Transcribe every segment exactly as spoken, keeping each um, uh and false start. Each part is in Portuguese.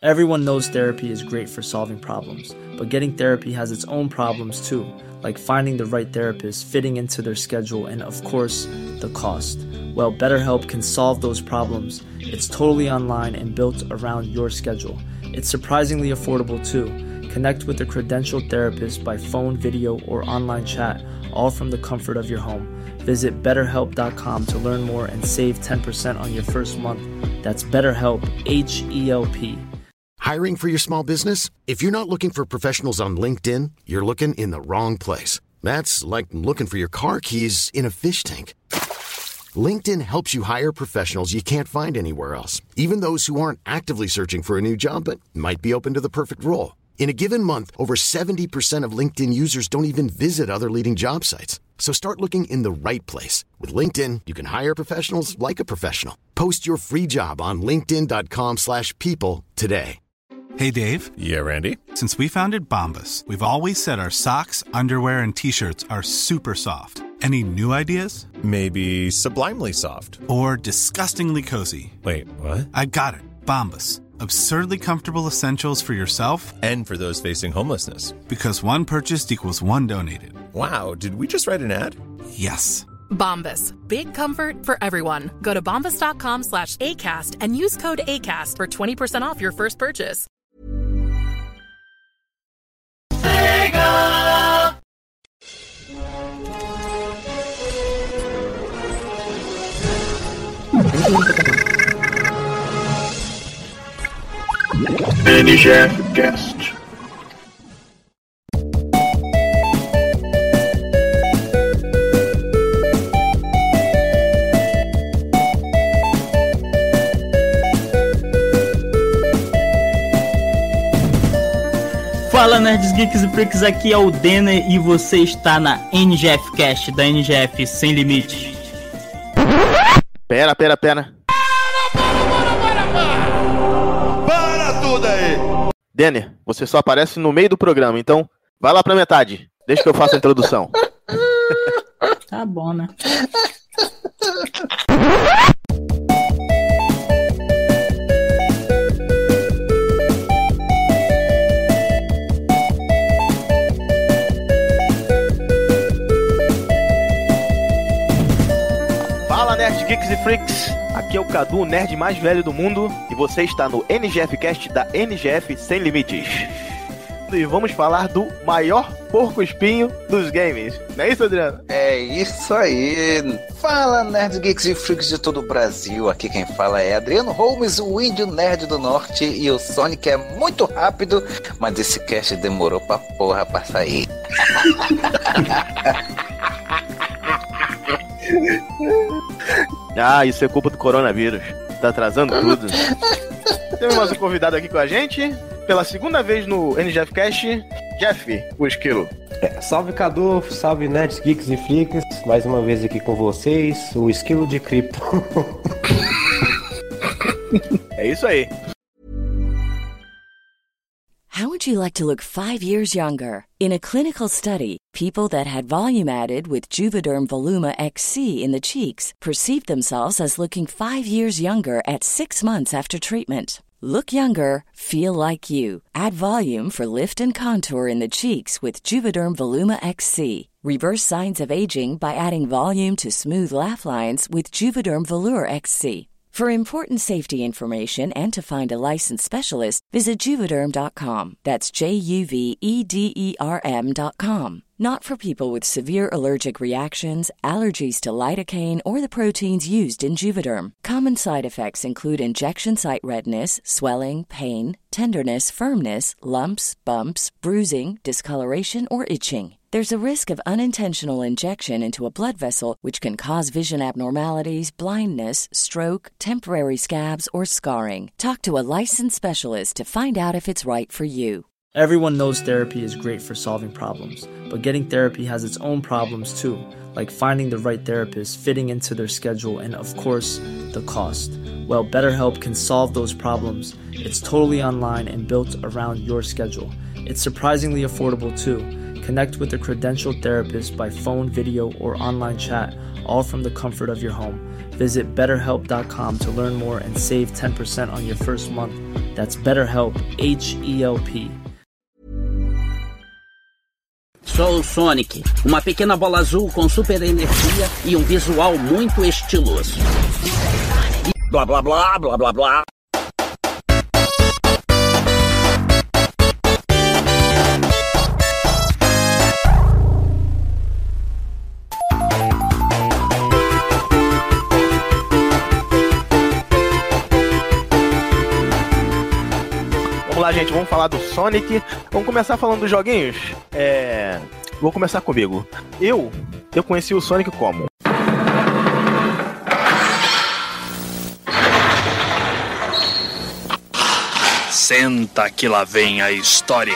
Everyone knows therapy is great for solving problems, but getting therapy has its own problems too, like finding the right therapist, fitting into their schedule, and of course, the cost. Well, BetterHelp can solve those problems. It's totally online and built around your schedule. It's surprisingly affordable too. Connect with a credentialed therapist by phone, video, or online chat, all from the comfort of your home. Visit better help dot com to learn more and save ten percent on your first month. That's BetterHelp, H E L P. Hiring for your small business? If you're not looking for professionals on LinkedIn, you're looking in the wrong place. That's like looking for your car keys in a fish tank. LinkedIn helps you hire professionals you can't find anywhere else, even those who aren't actively searching for a new job but might be open to the perfect role. In a given month, over seventy percent of LinkedIn users don't even visit other leading job sites. So start looking in the right place. With LinkedIn, you can hire professionals like a professional. Post your free job on linkedin dot com slash people today. Hey, Dave. Yeah, Randy. Since we founded Bombas, we've always said our socks, underwear, and T-shirts are super soft. Any new ideas? Maybe sublimely soft. Or disgustingly cozy. Wait, what? I got it. Bombas. Absurdly comfortable essentials for yourself and for those facing homelessness. Because one purchased equals one donated. Wow, did we just write an ad? Yes. Bombas. Big comfort for everyone. Go to bombas dot com slash ACAST and use code ACAST for twenty percent off your first purchase. Sega! N G F Cast. Fala, nerds, geeks e freaks, aqui é o Denner e você está na N G F Cast da N G F Sem Limites. Pera, pera, pera. Para, para, para, para, para! Para tudo aí! Denner, você só aparece no meio do programa, então vai lá pra metade. Deixa que eu faça a introdução. Tá bom, né? Nerds, Geeks e Freaks, aqui é o Cadu, o nerd mais velho do mundo, e você está no N G F Cast da N G F Sem Limites. E vamos falar do maior porco-espinho dos games. Não é isso, Adriano? É isso aí. Fala, nerds, geeks e freaks de todo o Brasil. Aqui quem fala é Adriano Holmes, o índio nerd do norte, e o Sonic é muito rápido, mas esse cast demorou pra porra pra sair. Ah, isso é culpa do coronavírus. Tá atrasando tudo. Temos mais um convidado aqui com a gente. Pela segunda vez no N G F Cast, Jeff, o esquilo. É, salve Cadu, salve nerds, geeks e freaks. Mais uma vez aqui com vocês, o esquilo de cripto. É isso aí. How would you like to look five years younger? In a clinical study, people that had volume added with Juvederm Voluma X C in the cheeks perceived themselves as looking five years younger at six months after treatment. Look younger, feel like you. Add volume for lift and contour in the cheeks with Juvederm Voluma X C. Reverse signs of aging by adding volume to smooth laugh lines with Juvederm Volure X C. For important safety information and to find a licensed specialist, visit Juvederm dot com. That's J U V E D E R M dot com. Not for people with severe allergic reactions, allergies to lidocaine, or the proteins used in Juvederm. Common side effects include injection site redness, swelling, pain, tenderness, firmness, lumps, bumps, bruising, discoloration, or itching. There's a risk of unintentional injection into a blood vessel, which can cause vision abnormalities, blindness, stroke, temporary scabs, or scarring. Talk to a licensed specialist to find out if it's right for you. Everyone knows therapy is great for solving problems, but getting therapy has its own problems too, like finding the right therapist, fitting into their schedule, and of course, the cost. Well, BetterHelp can solve those problems. It's totally online and built around your schedule. It's surprisingly affordable too. Connect with a credentialed therapist by phone, video, or online chat, all from the comfort of your home. Visit better help dot com to learn more and save ten percent on your first month. That's BetterHelp, H E L P. Sou o Sonic, uma pequena bola azul com super energia e um visual muito estiloso. Blá blá blá blá blá blá. Vamos lá, gente, vamos falar do Sonic. Vamos começar falando dos joguinhos. É... Vou começar comigo. Eu, eu conheci o Sonic como? Senta que lá vem a história.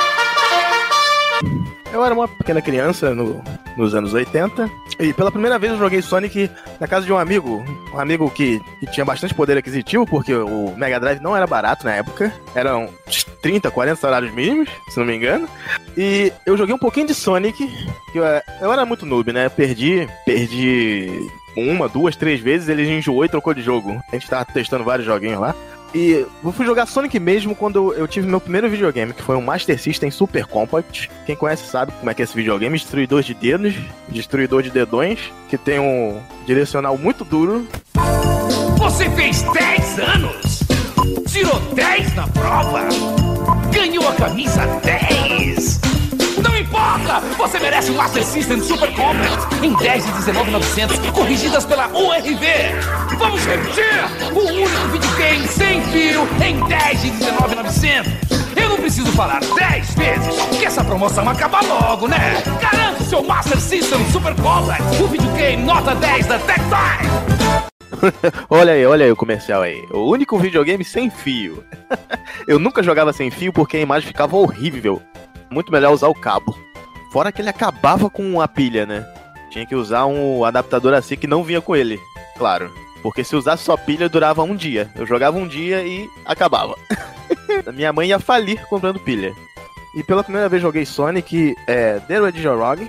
Eu era uma pequena criança no, nos anos oitenta e pela primeira vez eu joguei Sonic na casa de um amigo, um amigo que, que tinha bastante poder aquisitivo, porque o Mega Drive não era barato na época, eram trinta, quarenta salários mínimos, se não me engano, e eu joguei um pouquinho de Sonic, que eu, eu era muito noob, né, perdi, perdi uma, duas, três vezes, ele enjoou e trocou de jogo, a gente tava testando vários joguinhos lá. E eu fui jogar Sonic mesmo quando eu tive meu primeiro videogame, que foi um Master System Super Compact. Quem conhece sabe como é que é esse videogame. Destruidor de dedos, destruidor de dedões, que tem um direcional muito duro. Você fez dez anos? Tirou dez na prova? Ganhou a camisa dez? Não importa! Você merece o Master System Super Compact em dez de dezenove mil e novecentos, corrigidas pela U R V. Vamos repetir! O único videogame sem fio em dez de dezenove mil e novecentos. Eu não preciso falar dez vezes, que essa promoção acaba logo, né? Garante seu Master System Super Compact, o videogame nota dez da Tectoy. Olha aí, olha aí o comercial aí. O único videogame sem fio. Eu nunca jogava sem fio porque a imagem ficava horrível. Muito melhor usar o cabo. Fora que ele acabava com a pilha, né? Tinha que usar um adaptador assim que não vinha com ele, claro. Porque se usasse só pilha, durava um dia. Eu jogava um dia e acabava. Minha mãe ia falir comprando pilha. E pela primeira vez joguei Sonic, é, The Hedgehog.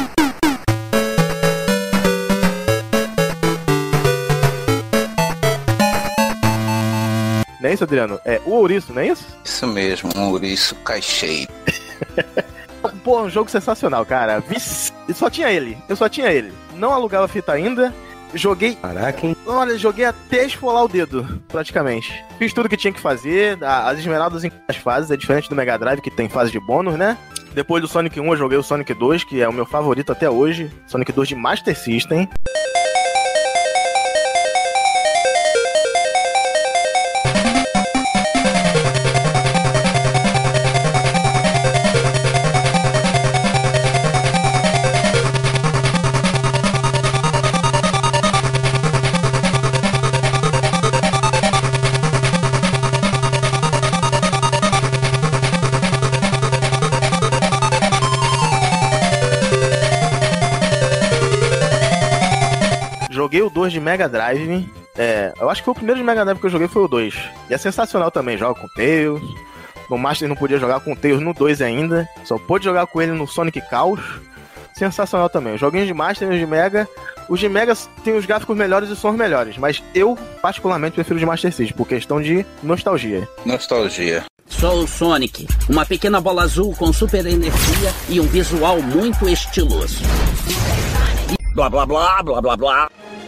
Não é isso, Adriano? É o ouriço, não é isso? Isso mesmo, um ouriço caixeiro. Pô, um jogo sensacional, cara. Vici... Só tinha ele. Eu só tinha ele. Não alugava fita ainda. Joguei... Caraca, hein? Olha, joguei até esfolar o dedo, praticamente. Fiz tudo que tinha que fazer. As esmeraldas em as fases. É diferente do Mega Drive, que tem fase de bônus, né? Depois do Sonic um, eu joguei o Sonic dois, que é o meu favorito até hoje. Sonic dois de Master System. Joguei o dois de Mega Drive. É, eu acho que foi o primeiro de Mega Drive que eu joguei foi o dois. E é sensacional também, joga com Tails. No Master não podia jogar com o Tails no dois ainda. Só pôde jogar com ele no Sonic Chaos. Sensacional também. Joguinhos de Master e os de Mega. Os de Mega tem os gráficos melhores e sons melhores. Mas eu, particularmente, prefiro os de Master System, por questão de nostalgia. Nostalgia. Sou o Sonic, uma pequena bola azul com super energia e um visual muito estiloso. Blá blá blá blá blá blá.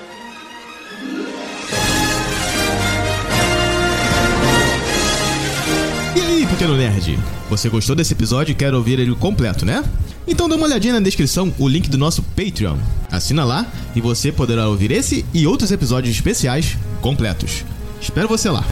E aí, pequeno nerd? Você gostou desse episódio e quer ouvir ele completo, né? Então dá uma olhadinha na descrição, o link do nosso Patreon. Assina lá e você poderá ouvir esse e outros episódios especiais completos. Espero você lá.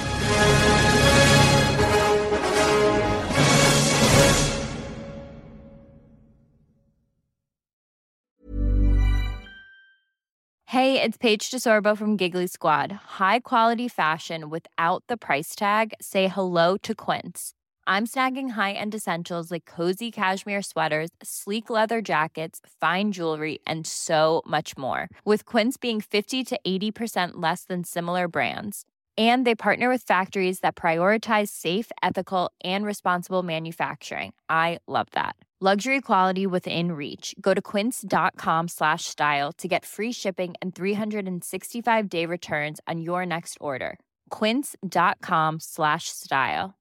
Hey, it's Paige DeSorbo from Giggly Squad. High quality fashion without the price tag. Say hello to Quince. I'm snagging high-end essentials like cozy cashmere sweaters, sleek leather jackets, fine jewelry, and so much more. With Quince being fifty to eighty percent less than similar brands. And they partner with factories that prioritize safe, ethical, and responsible manufacturing. I love that. Luxury quality within reach. Go to quince.com slash style to get free shipping and three sixty-five day returns on your next order. quince.com slash style.